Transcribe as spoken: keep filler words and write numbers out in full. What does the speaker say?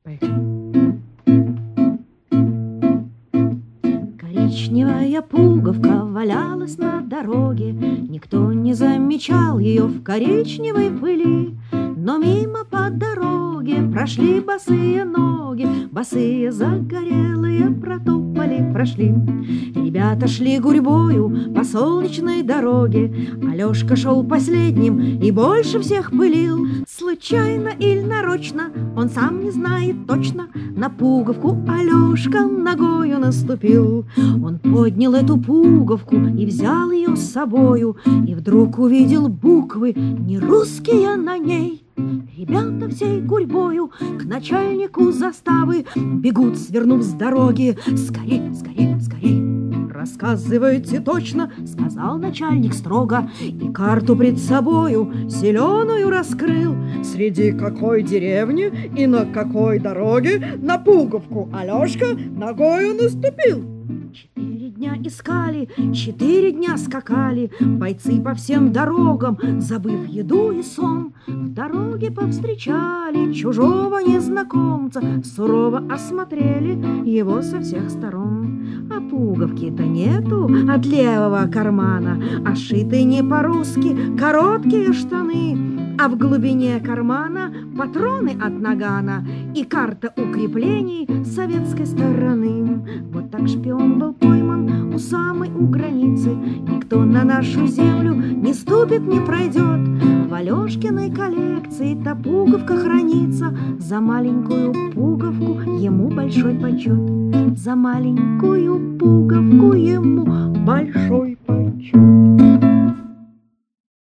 Коричневая пуговка валялась на дороге, никто не замечал ее в коричневой пыли. Но мимо по дороге прошли босые ноги, босые загорелые протопали, прошли. Ребята шли гурьбою по солнечной дороге, Алешка шел последним и больше всех пылил. Случайно или нарочно, он сам не знает точно, на пуговку Алешка ногою наступил. Он поднял эту пуговку и взял ее с собою, и вдруг увидел буквы не русские на ней. Ребята всей гурьбою к начальнику заставы бегут, свернув с дороги. Скорей, скорей, скорей! Рассказывайте точно, сказал начальник строго, и карту пред собою зеленую раскрыл. Среди какой деревни и на какой дороге на пуговку Алешка ногою наступил. Четыре дня искали, четыре дня скакали бойцы по всем дорогам, забыв еду и сон. В дороге повстречали чужого незнакомца, сурово осмотрели его со всех сторон. А пуговки-то нету от левого кармана, а шиты не по-русски короткие штаны, а в глубине кармана патроны от нагана и карта укреплений советской стороны. Вот так шпион был пойман у самой у границы. Никто на нашу землю не ступит, не пройдет. В Алешкиной коллекции та пуговка хранится. За маленькую пуговку ему большой почет. За маленькую пуговку ему большой почет.